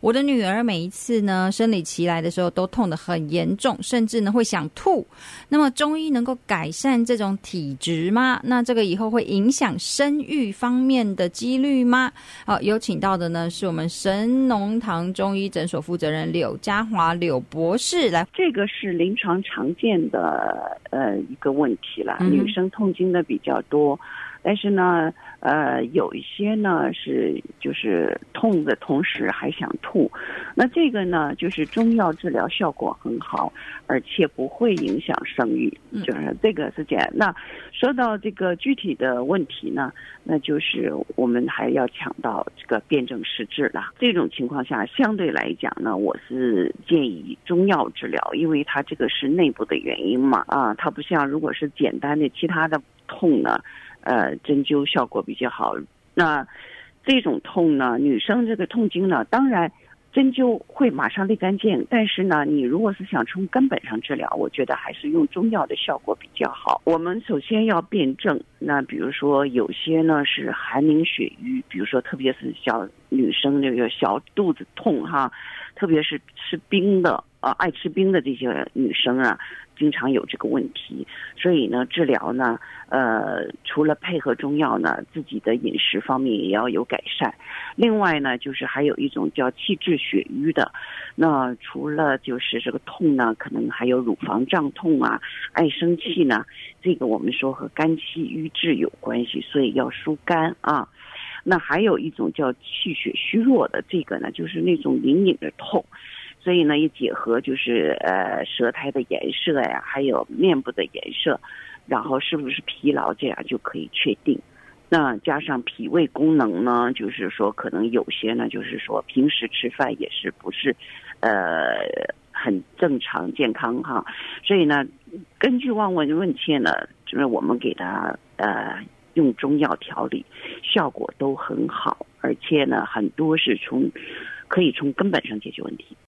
我的女儿每一次呢生理期来的时候都痛得很严重，甚至呢会想吐。那么中医能够改善这种体质吗？那这个以后会影响生育方面的几率吗？有请到的呢是我们神农堂中医诊所负责人柳家华柳博士来。 这个是临床常见的一个问题了，女生痛经的比较多，但是呢有一些呢是就是痛的同时还想吐，那这个呢就是中药治疗效果很好，而且不会影响生育，就是这个是这样。那说到这个具体的问题呢，那就是我们还要强调这个辨证施治了。这种情况下相对来讲呢，我是建议中药治疗，因为它这个是内部的原因嘛，它不像如果是简单的其他的痛呢，针灸效果比较好。那这种痛呢，女生这个痛经呢，当然针灸会马上立竿见影，但是呢，你如果是想从根本上治疗，我觉得还是用中药的效果比较好。我们首先要辨证，那比如说有些呢是寒凝血瘀，比如说特别是小女生这个小肚子痛哈，特别是吃冰的爱吃冰的这些女生啊，经常有这个问题，所以呢，治疗呢，除了配合中药呢，自己的饮食方面也要有改善。另外呢，就是还有一种叫气滞血瘀的，那除了就是这个痛呢，可能还有乳房胀痛啊，爱生气呢，这个我们说和肝气瘀滞有关系，所以要疏肝啊。那还有一种叫气血虚弱的，这个呢，就是那种隐隐的痛。所以呢，也结合就是舌苔的颜色呀，还有面部的颜色，然后是不是疲劳，这样就可以确定。那加上脾胃功能呢，就是说可能有些呢，就是说平时吃饭也是不是很正常健康哈。所以呢，根据望闻问切呢，就是我们给他用中药调理，效果都很好，而且呢，很多是可以从根本上解决问题。